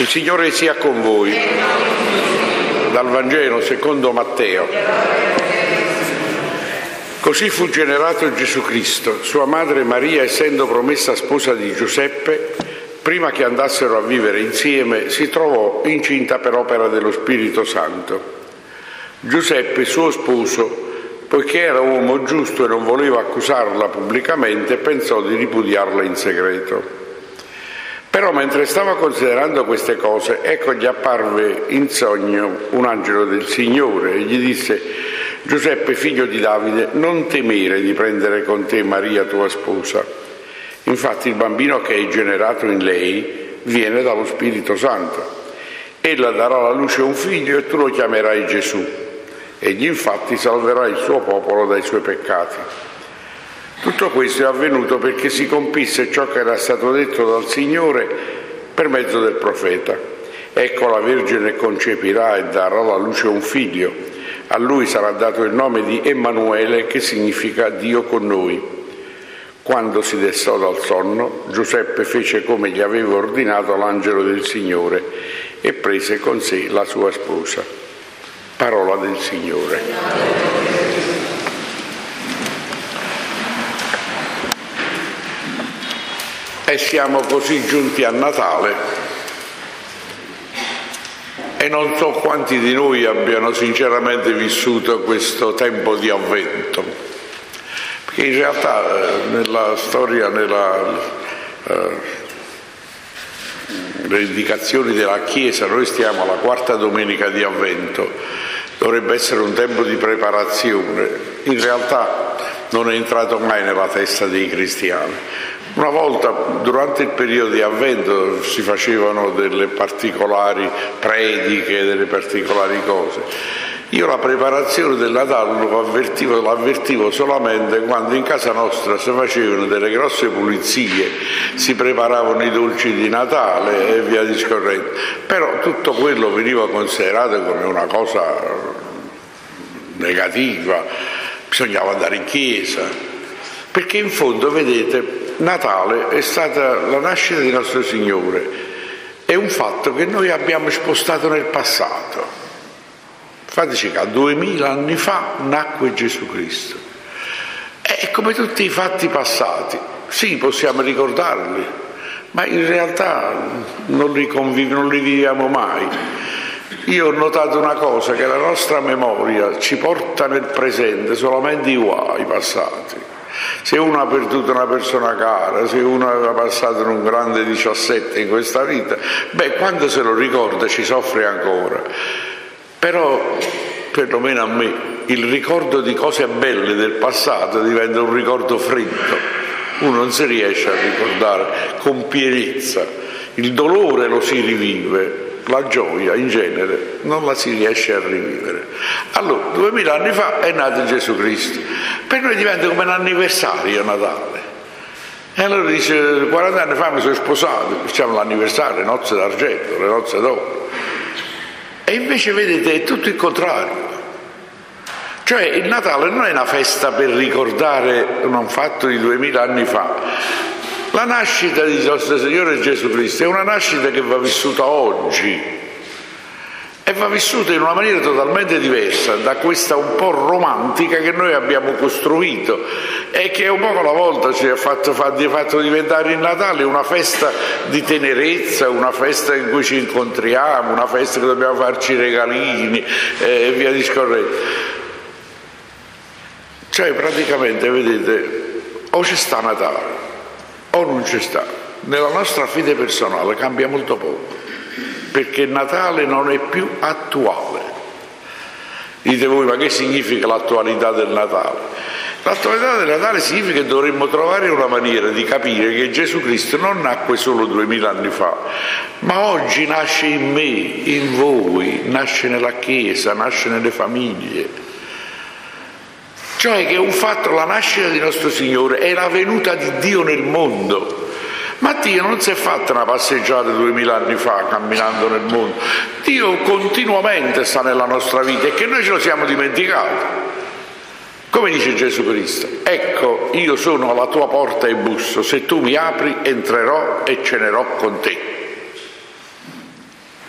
Il Signore sia con voi. Dal Vangelo secondo Matteo. Così fu generato Gesù Cristo. Sua madre Maria, essendo promessa sposa di Giuseppe, prima che andassero a vivere insieme, si trovò incinta per opera dello Spirito Santo. Giuseppe, suo sposo, poiché era uomo giusto e non voleva accusarla pubblicamente, pensò di ripudiarla in segreto. Però mentre stava considerando queste cose, ecco gli apparve in sogno un angelo del Signore e gli disse: Giuseppe, figlio di Davide, non temere di prendere con te Maria tua sposa. Infatti il bambino che è generato in lei viene dallo Spirito Santo. Ella darà alla luce un figlio e tu lo chiamerai Gesù. Egli infatti salverà il suo popolo dai suoi peccati. Tutto questo è avvenuto perché si compisse ciò che era stato detto dal Signore per mezzo del profeta. Ecco, la Vergine concepirà e darà alla luce un figlio. A lui sarà dato il nome di Emanuele, che significa Dio con noi. Quando si destò dal sonno, Giuseppe fece come gli aveva ordinato l'angelo del Signore e prese con sé la sua sposa. Parola del Signore. E siamo così giunti a Natale e non so quanti di noi abbiano sinceramente vissuto questo tempo di avvento, perché in realtà nella storia, le indicazioni della Chiesa, noi stiamo alla quarta domenica di Avvento, dovrebbe essere un tempo di preparazione, in realtà non è entrato mai nella testa dei cristiani. Una volta, durante il periodo di Avvento, si facevano delle particolari prediche, delle particolari cose. Io la preparazione del Natale l'avvertivo solamente quando in casa nostra si facevano delle grosse pulizie, si preparavano i dolci di Natale e via discorrendo. Però tutto quello veniva considerato come una cosa negativa, bisognava andare in chiesa, perché in fondo, vedete, Natale è stata la nascita di nostro Signore, è un fatto che noi abbiamo spostato nel passato. Fateci caso, 2000 anni fa nacque Gesù Cristo. E come tutti i fatti passati, sì, possiamo ricordarli, ma in realtà non li viviamo mai. Io ho notato una cosa, che la nostra memoria ci porta nel presente solamente i guai passati. Se uno ha perduto una persona cara, se uno aveva passato in un grande 17 in questa vita, quando se lo ricorda ci soffre ancora. Però, perlomeno a me, il ricordo di cose belle del passato diventa un ricordo freddo. Uno non si riesce a ricordare con pienezza. Il dolore lo si rivive, la gioia in genere non la si riesce a rivivere. Allora, 2000 anni fa è nato Gesù Cristo. Per noi diventa come un anniversario Natale. E allora dice: 40 anni fa mi sono sposato, facciamo l'anniversario, le nozze d'argento, le nozze d'oro. E invece, vedete, è tutto il contrario. Cioè, il Natale non è una festa per ricordare un fatto di 2000 anni fa. La nascita di nostro Signore Gesù Cristo è una nascita che va vissuta oggi e va vissuta in una maniera totalmente diversa da questa un po' romantica che noi abbiamo costruito e che un po' alla volta ci ha fatto diventare il Natale una festa di tenerezza, una festa in cui ci incontriamo, una festa che dobbiamo farci regalini e via discorrendo. Cioè, praticamente, vedete, o ci sta Natale o non ci sta. Nella nostra fede personale cambia molto poco, perché Natale non è più attuale. Dite voi: ma che significa l'attualità del Natale? L'attualità del Natale significa che dovremmo trovare una maniera di capire che Gesù Cristo non nacque solo 2000 anni fa, ma oggi nasce in me, in voi, nasce nella Chiesa, nasce nelle famiglie. Cioè che è un fatto, la nascita di nostro Signore è la venuta di Dio nel mondo. Ma Dio non si è fatta una passeggiata 2000 anni fa camminando nel mondo. Dio continuamente sta nella nostra vita e che noi ce lo siamo dimenticati. Come dice Gesù Cristo: ecco, io sono alla tua porta e busso, se tu mi apri entrerò e cenerò con te.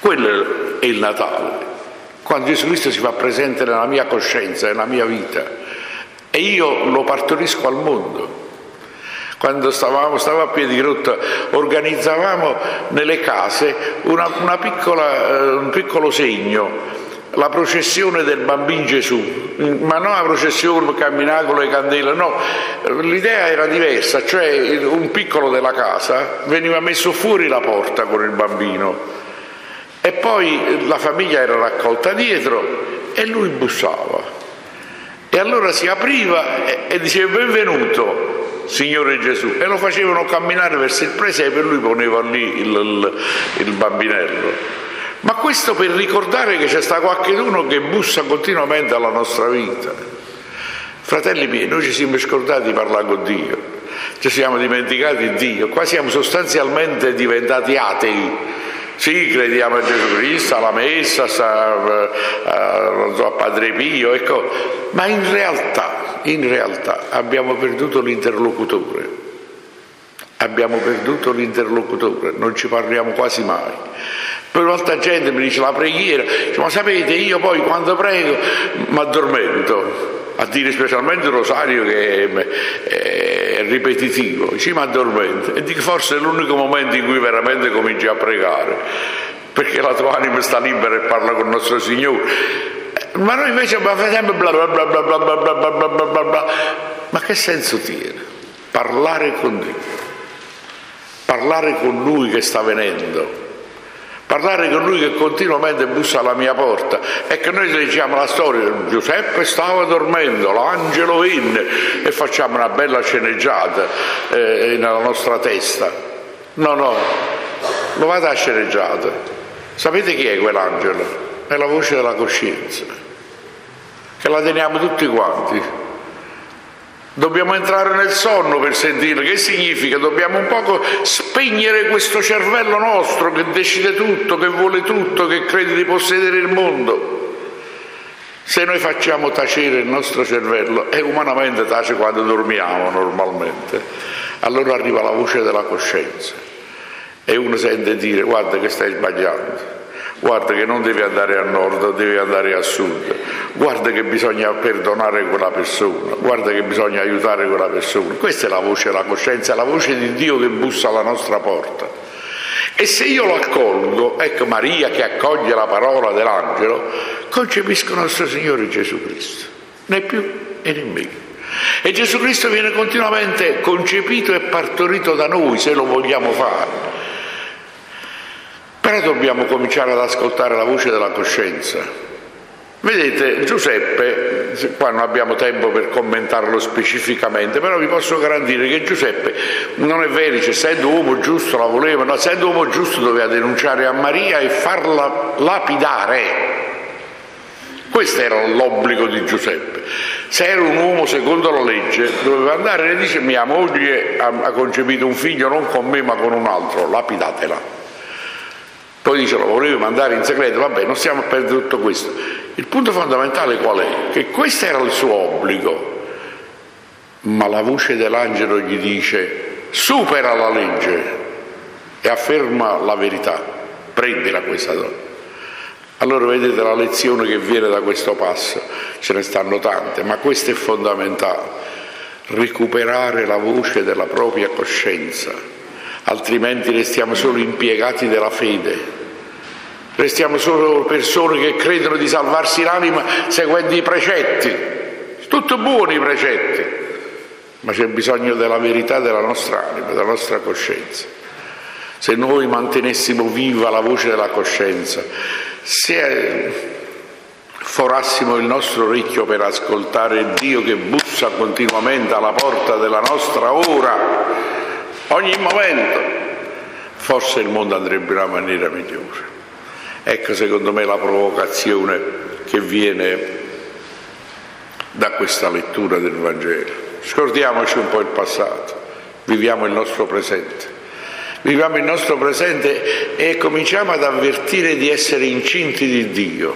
Quello è il Natale, quando Gesù Cristo si fa presente nella mia coscienza, nella mia vita, e io lo partorisco al mondo. Quando stavo a Piedigrotta, organizzavamo nelle case un piccolo segno, la processione del bambino Gesù, ma non la processione camminare con le candele, no, l'idea era diversa, cioè un piccolo della casa veniva messo fuori la porta con il bambino e poi la famiglia era raccolta dietro e lui bussava e allora si apriva e diceva benvenuto Signore Gesù, e lo facevano camminare verso il presepe e lui poneva lì il bambinello. Ma questo per ricordare che c'è sta qualcuno che bussa continuamente alla nostra vita. Fratelli miei, noi ci siamo scordati di parlare con Dio, ci siamo dimenticati di Dio, qua siamo sostanzialmente diventati atei. Sì, crediamo a Gesù Cristo, alla messa, a Padre Pio, ecco, ma in realtà abbiamo perduto l'interlocutore. Abbiamo perduto l'interlocutore, non ci parliamo quasi mai. Per molta gente mi dice la preghiera, dice, ma sapete io poi quando prego mi addormento, a dire specialmente il rosario che è ripetitivo, ci mi addormento e dico forse è l'unico momento in cui veramente cominci a pregare, perché la tua anima sta libera e parla con il nostro Signore. Ma noi invece abbiamo sempre bla bla bla bla bla bla bla bla bla bla bla. Ma che senso tiene? Parlare con Dio, parlare con Lui che sta venendo, parlare con Lui che continuamente bussa alla mia porta. E che noi leggiamo la storia, Giuseppe stava dormendo, l'angelo venne e facciamo una bella sceneggiata nella nostra testa. No, lo vado a sceneggiata. Sapete chi è quell'angelo? È la voce della coscienza, che la teniamo tutti quanti. Dobbiamo entrare nel sonno per sentire. Che significa? Dobbiamo un poco spegnere questo cervello nostro che decide tutto, che vuole tutto, che crede di possedere il mondo. Se noi facciamo tacere il nostro cervello, e umanamente tace quando dormiamo normalmente, allora arriva la voce della coscienza e uno sente dire guarda che stai sbagliando, guarda che non devi andare a nord, devi andare a sud, guarda che bisogna perdonare quella persona, guarda che bisogna aiutare quella persona. Questa è la voce della coscienza, è la voce di Dio che bussa alla nostra porta. E se io lo accolgo, ecco Maria che accoglie la parola dell'angelo, concepisco nostro Signore Gesù Cristo, né più e né meno. E Gesù Cristo viene continuamente concepito e partorito da noi, se lo vogliamo fare. Però dobbiamo cominciare ad ascoltare la voce della coscienza. Vedete, Giuseppe, qua non abbiamo tempo per commentarlo specificamente, però vi posso garantire che Giuseppe, non è vero, dice, essendo uomo giusto la voleva, no, essendo uomo giusto doveva denunciare a Maria e farla lapidare. Questo era l'obbligo di Giuseppe. Se era un uomo secondo la legge, doveva andare e dice, mia moglie ha concepito un figlio non con me ma con un altro, lapidatela. Poi dice lo volevo mandare in segreto, vabbè, non stiamo a perdere tutto questo. Il punto fondamentale qual è? Che questo era il suo obbligo, ma la voce dell'angelo gli dice supera la legge e afferma la verità, prendila questa donna. Allora vedete la lezione che viene da questo passo, ce ne stanno tante, ma questo è fondamentale, recuperare la voce della propria coscienza. Altrimenti restiamo solo impiegati della fede, restiamo solo persone che credono di salvarsi l'anima seguendo i precetti, tutto buoni i precetti, ma c'è bisogno della verità della nostra anima, della nostra coscienza. Se noi mantenessimo viva la voce della coscienza, se forassimo il nostro orecchio per ascoltare Dio che bussa continuamente alla porta della nostra ora, ogni momento, forse il mondo andrebbe in una maniera migliore. Ecco secondo me la provocazione che viene da questa lettura del Vangelo. Scordiamoci un po' il passato, viviamo il nostro presente. Viviamo il nostro presente e cominciamo ad avvertire di essere incinti di Dio.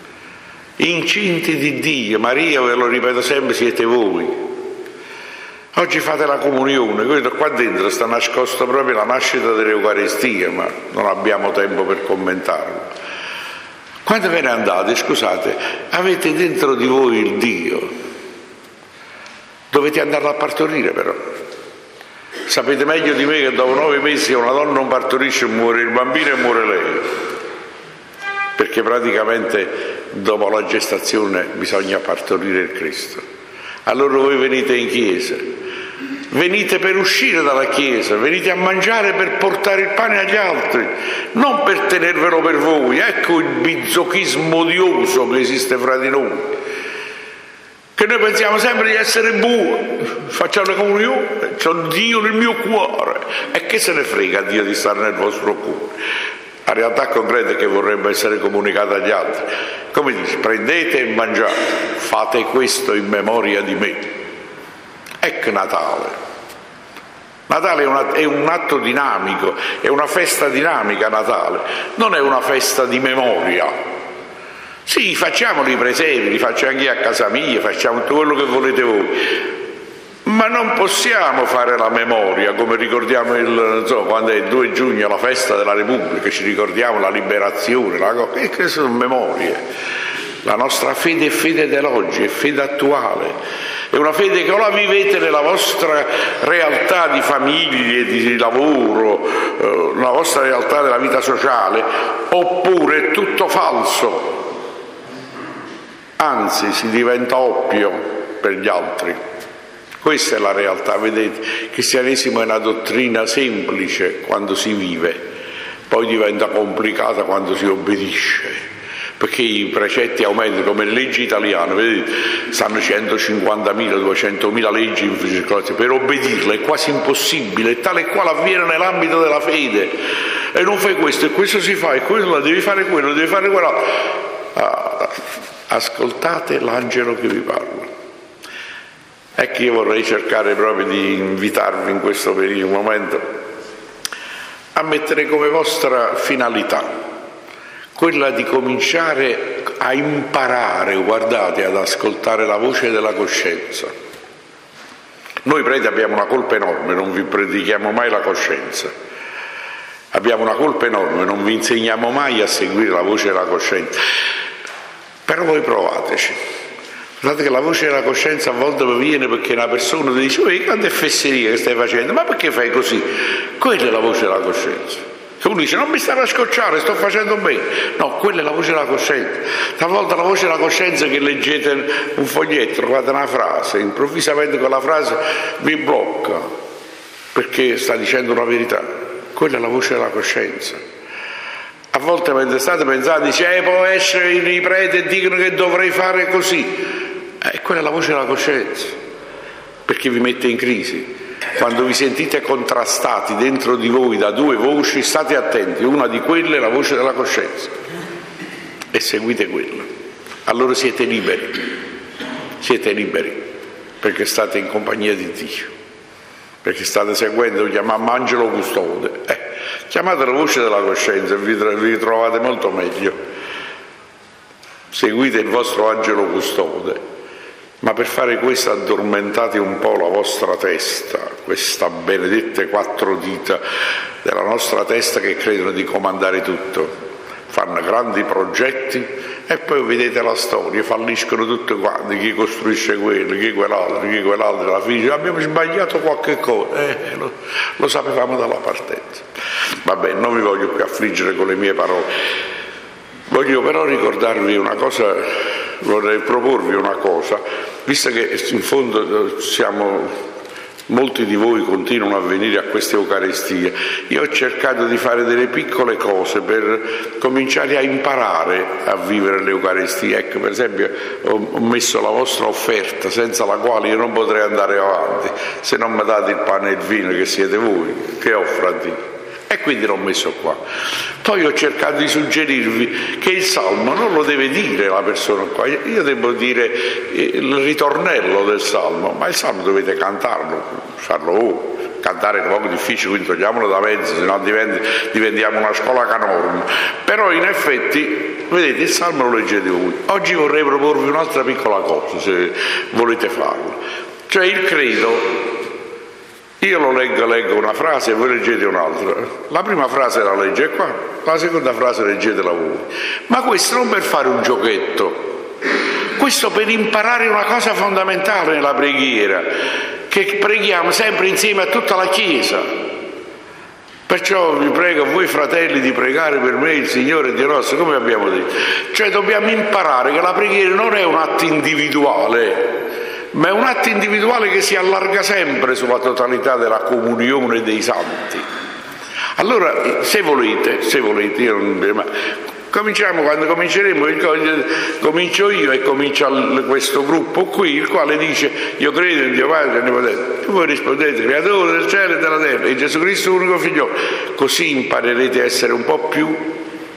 Incinti di Dio. Maria, ve lo ripeto sempre, siete voi. Oggi fate la comunione, qua dentro sta nascosta proprio la nascita dell'Eucaristia, ma non abbiamo tempo per commentarlo. Quando ve ne andate, scusate, avete dentro di voi il Dio. Dovete andarlo a partorire però. Sapete meglio di me che dopo 9 mesi una donna non partorisce, muore il bambino e muore lei. Perché praticamente dopo la gestazione bisogna partorire il Cristo. Allora voi venite in chiesa, venite per uscire dalla chiesa, venite a mangiare per portare il pane agli altri, non per tenervelo per voi. Ecco il bizzochismo odioso che esiste fra di noi, che noi pensiamo sempre di essere buoni, facciamo la comunione, c'ho Dio nel mio cuore, e che se ne frega Dio di stare nel vostro cuore? La realtà concreta è che vorrebbe essere comunicata agli altri. Come dice, prendete e mangiate, fate questo in memoria di me. Ecco Natale. Natale è un atto dinamico, è una festa dinamica Natale, non è una festa di memoria. Sì, facciamo i presepi, li faccio anche io a casa mia, facciamo tutto quello che volete voi. Ma non possiamo fare la memoria, come ricordiamo quando è il 2 giugno, la festa della Repubblica, ci ricordiamo la liberazione, che sono memorie. La nostra fede è fede dell'oggi, è fede attuale, è una fede che o la vivete nella vostra realtà di famiglie, di lavoro, nella vostra realtà della vita sociale, oppure è tutto falso, anzi si diventa oppio per gli altri. Questa è la realtà, vedete, il cristianesimo è una dottrina semplice quando si vive, poi diventa complicata quando si obbedisce, perché i precetti aumentano come le leggi italiane, vedete, stanno 150.000, 200.000 leggi in circolazione, per obbedirle è quasi impossibile, e tale e quale avviene nell'ambito della fede, e non fai questo, e questo si fa, e quello devi fare quello, devi fare quello. Ascoltate l'angelo che vi parla. Ecco, io vorrei cercare proprio di invitarvi in questo momento a mettere come vostra finalità quella di cominciare a imparare, guardate, ad ascoltare la voce della coscienza. Noi preti abbiamo una colpa enorme, non vi predichiamo mai la coscienza. Abbiamo una colpa enorme, non vi insegniamo mai a seguire la voce della coscienza. Però voi provateci. Guardate che la voce della coscienza a volte viene perché una persona ti dice: quante fesserie che stai facendo, ma perché fai così? Quella è la voce della coscienza. Che uno dice: non mi stare a scocciare, sto facendo bene. No, quella è la voce della coscienza. Talvolta la voce della coscienza è che leggete un foglietto, trovate una frase, improvvisamente quella frase vi blocca perché sta dicendo una verità. Quella è la voce della coscienza. A volte mentre state pensando, dice: può essere i preti e dicono che dovrei fare così. Quella è la voce della coscienza, perché vi mette in crisi. Quando vi sentite contrastati dentro di voi da due voci, state attenti, una di quelle è la voce della coscienza e seguite quella. Allora siete liberi, perché state in compagnia di Dio, perché state seguendo, lo chiamiamo angelo custode. Chiamate la voce della coscienza e vi trovate molto meglio. Seguite il vostro angelo custode. Ma per fare questo addormentate un po' la vostra testa, questa benedette 4 dita della nostra testa che credono di comandare tutto, fanno grandi progetti e poi vedete la storia, falliscono tutti quanti, chi costruisce quello, chi quell'altro, alla fine abbiamo sbagliato qualche cosa, lo sapevamo dalla partenza. Vabbè, non vi voglio più affliggere con le mie parole. Voglio però ricordarvi una cosa, vorrei proporvi una cosa, visto che in fondo molti di voi continuano a venire a queste Eucaristie. Io ho cercato di fare delle piccole cose per cominciare a imparare a vivere l'Eucaristia. Ecco, per esempio, ho messo la vostra offerta, senza la quale io non potrei andare avanti. Se non mi date il pane e il vino, che siete voi, che offro a Dio? E quindi l'ho messo qua. Poi ho cercato di suggerirvi che il salmo non lo deve dire la persona qua, io devo dire il ritornello del salmo, ma il salmo dovete cantarlo, farlo voi. Cantare è un po' difficile, quindi togliamolo da mezzo, se no diventiamo una scuola canorum. Però in effetti, vedete, il salmo lo leggete voi. Oggi vorrei proporvi un'altra piccola cosa, se volete farlo. Cioè il credo Io leggo una frase e voi leggete un'altra. La prima frase la legge qua, la seconda frase leggetela voi. Ma questo non per fare un giochetto, questo per imparare una cosa fondamentale nella preghiera, che preghiamo sempre insieme a tutta la Chiesa. Perciò vi prego a voi fratelli di pregare per me il Signore Dio nostro, come abbiamo detto. Cioè dobbiamo imparare che la preghiera non è un atto individuale, ma è un atto individuale che si allarga sempre sulla totalità della comunione dei santi. Allora, se volete, io non... ma cominciamo, quando cominceremo, comincio io e comincia questo gruppo qui, il quale dice: io credo in Dio Padre Onnipotente. Voi rispondete: creatore del cielo e della terra, in Gesù Cristo unico figliolo. Così imparerete a essere un po' più,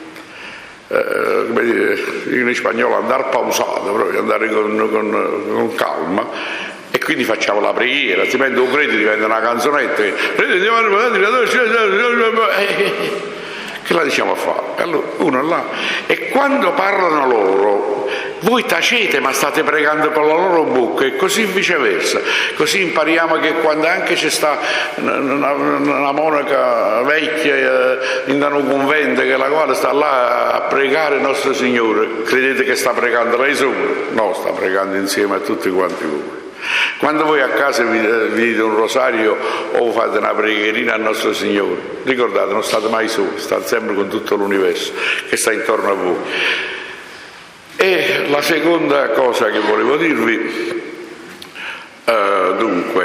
come dire, in spagnolo, andare pausato, proprio andare con calma, e quindi facciamo la preghiera, altrimenti un credo diventa una canzonetta che la diciamo a fare. Allora uno là, e quando parlano loro voi tacete ma state pregando con la loro bocca, e così viceversa. Così impariamo che quando anche c'è sta una monaca vecchia in un convento, che la quale sta là a pregare il nostro Signore, credete che sta pregando lei sola? No, sta pregando insieme a tutti quanti voi. Quando voi a casa vi dite un rosario o fate una preghierina al nostro Signore, ricordate, non state mai soli, state sempre con tutto l'universo che sta intorno a voi. E la seconda cosa che volevo dirvi, dunque,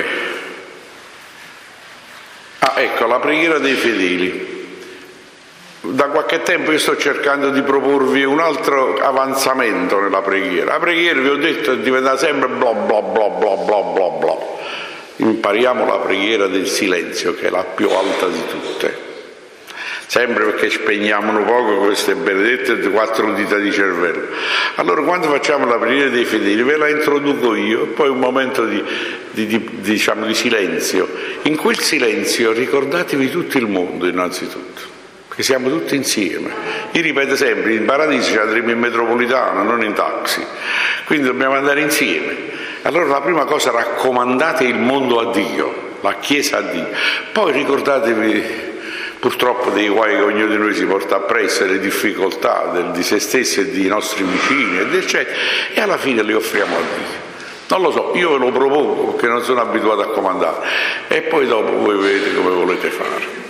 ecco, la preghiera dei fedeli. Da qualche tempo io sto cercando di proporvi un altro avanzamento nella preghiera. La preghiera, vi ho detto, diventa sempre bla bla bla bla bla bla bla. Impariamo la preghiera del silenzio, che è la più alta di tutte. Sempre perché spegniamo un poco queste benedette 4 dita di cervello. Allora, quando facciamo la preghiera dei fedeli, ve la introduco io, e poi un momento di silenzio. In quel silenzio ricordatevi tutto il mondo innanzitutto, che siamo tutti insieme. Io ripeto sempre: in paradiso ci andremo in metropolitana, non in taxi, quindi dobbiamo andare insieme. Allora la prima cosa, raccomandate il mondo a Dio, la Chiesa a Dio. Poi ricordatevi purtroppo dei guai che ognuno di noi si porta appresso, le difficoltà di se stessi e dei nostri vicini eccetera, e alla fine li offriamo a Dio. Non lo so, io ve lo propongo perché non sono abituato a comandare, e poi dopo voi vedete come volete fare.